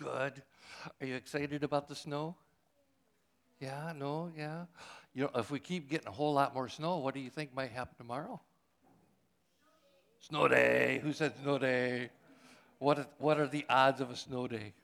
Good. Are you excited about the snow? Yeah, no, yeah. If we keep getting a whole lot more snow, what do you think might happen tomorrow? Snow day. Who said snow day? What are the odds of a snow day?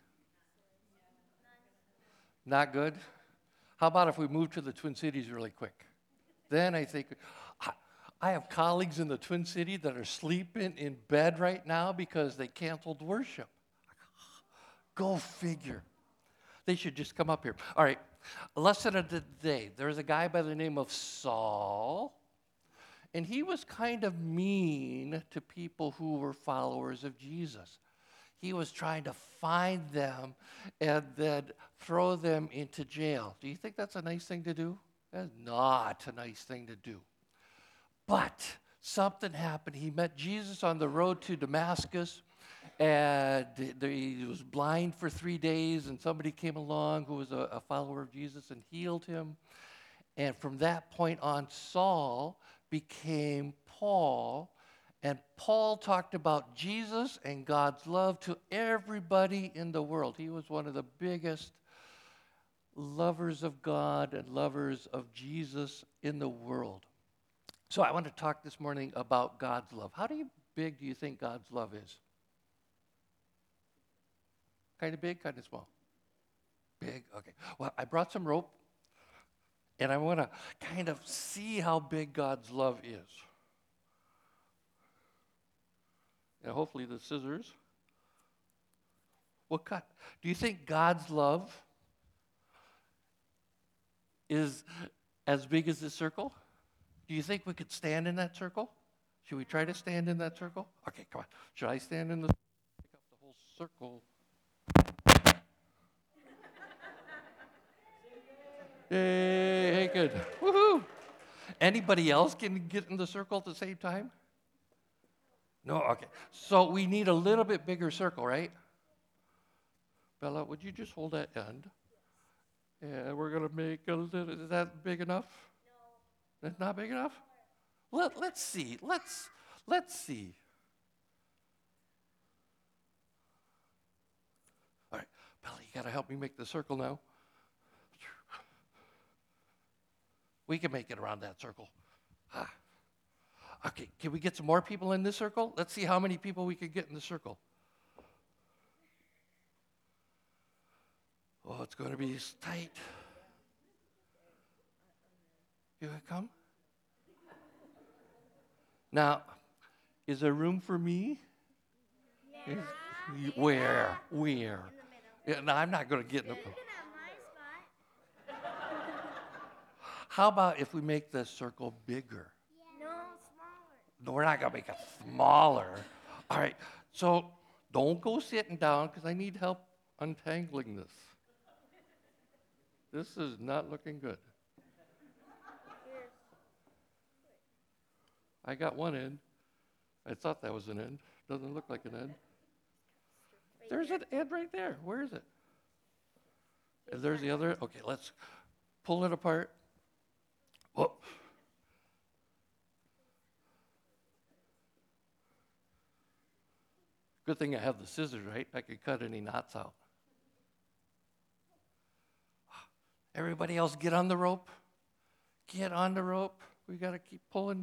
Not good? How about if we move to the Twin Cities really quick? Then I think I I have colleagues in the Twin City that are sleeping in bed right now because they canceled worship. Go figure. They should just come up here. All right, lesson of the day. There's a guy by the name of Saul, and he was kind of mean to people who were followers of Jesus. He was trying to find them and then throw them into jail. Do you think that's a nice thing to do? That's not a nice thing to do. But something happened. He met Jesus on the road to Damascus, and he was blind for 3 days, and somebody came along who was a follower of Jesus and healed him. And from that point on, Saul became Paul, and Paul talked about Jesus and God's love to everybody in the world. He was one of the biggest lovers of God and lovers of Jesus in the world. So I want to talk this morning about God's love. Big do you think God's love is? Kind of big, kind of small? Big, okay. Well, I brought some rope, and I want to kind of see how big God's love is. And hopefully the scissors will cut. Do you think God's love is as big as this circle? Do you think we could stand in that circle? Should we try to stand in that circle? Okay, come on. Should I stand in the pick up the whole circle? Yay, hey, good. Woohoo! Anybody else can get in the circle at the same time? No? Okay. So we need a little bit bigger circle, right? Bella, would you just hold that end? And we're going to make a little, is that big enough? No. That's not big enough? Let's see. Let's see. All right. Bella, you got to help me make the circle now. We can make it around that circle. Ah. Okay, can we get some more people in this circle? Let's see how many people we can get in the circle. Oh, it's going to be tight. You want to come? Now, is there room for me? Yeah. Where? In the middle. Yeah, no, I'm not going to get in the. You can have my spot. How about if we make the circle bigger? No, smaller. No, we're not going to make it smaller. All right, so don't go sitting down because I need help untangling this. This is not looking good. I got one end. I thought that was an end. Doesn't look like an end. There's an end right there. Where is it? And there's the other. Okay, let's pull it apart. Whoop. Good thing I have the scissors, right? I could cut any knots out. Everybody else get on the rope. Get on the rope. We got to keep pulling.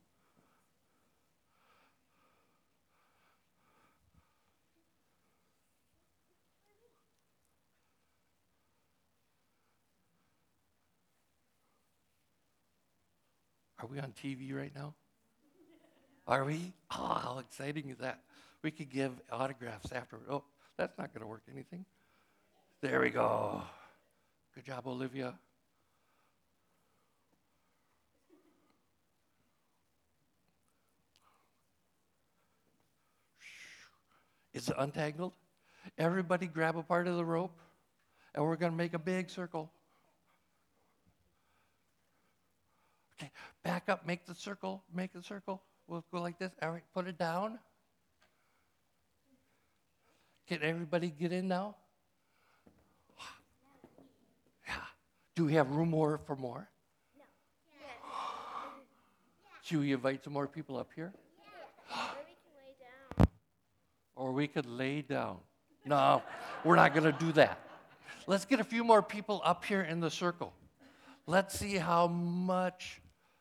Are we on TV right now? Are we? Oh, how exciting is that? We could give autographs afterward. Oh, that's not going to work anything. There we go. Good job, Olivia. Is it untangled? Everybody grab a part of the rope, and we're going to make a big circle. Okay, back up, make the circle. We'll go like this. All right, put it down. Can everybody get in now? Yeah. Do we have room for more? No. Should we invite some more people up here? Or we can lay down. Or we could lay down. No, We're not going to do that. Let's get a few more people up here in the circle. Let's see how much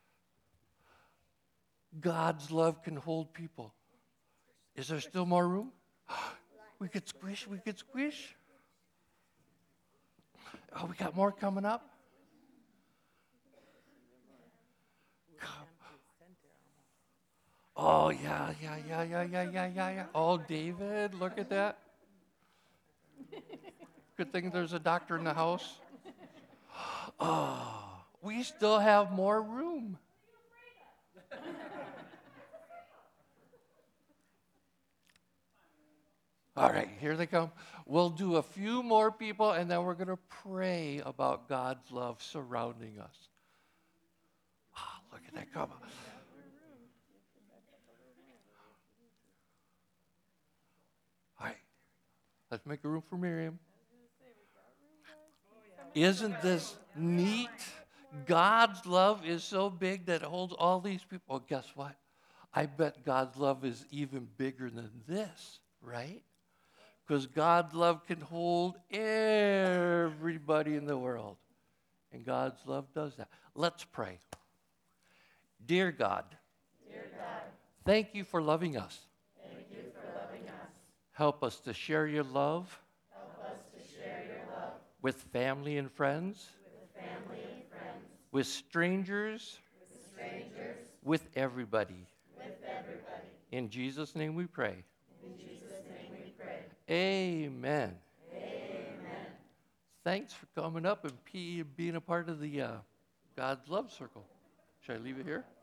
God's love can hold people. Is there still more room? We could squish, we could squish. Oh, we got more coming up. Oh, yeah. Oh, David, look at that. Good thing there's a doctor in the house. Oh, we still have more room. All right, here they come. We'll do a few more people, and then we're going to pray about God's love surrounding us. Oh, look at that. Come on. All right, let's make a room for Miriam. Isn't this neat? God's love is so big that it holds all these people. Well, guess what? I bet God's love is even bigger than this, right? Because God's love can hold everybody in the world. And God's love does that. Let's pray. Dear God, thank you for loving us. Help us to share your love. With family and friends. With strangers. With everybody. In Jesus' name we pray. Amen. Thanks for coming up and being a part of the God's Love Circle. Should I leave it here?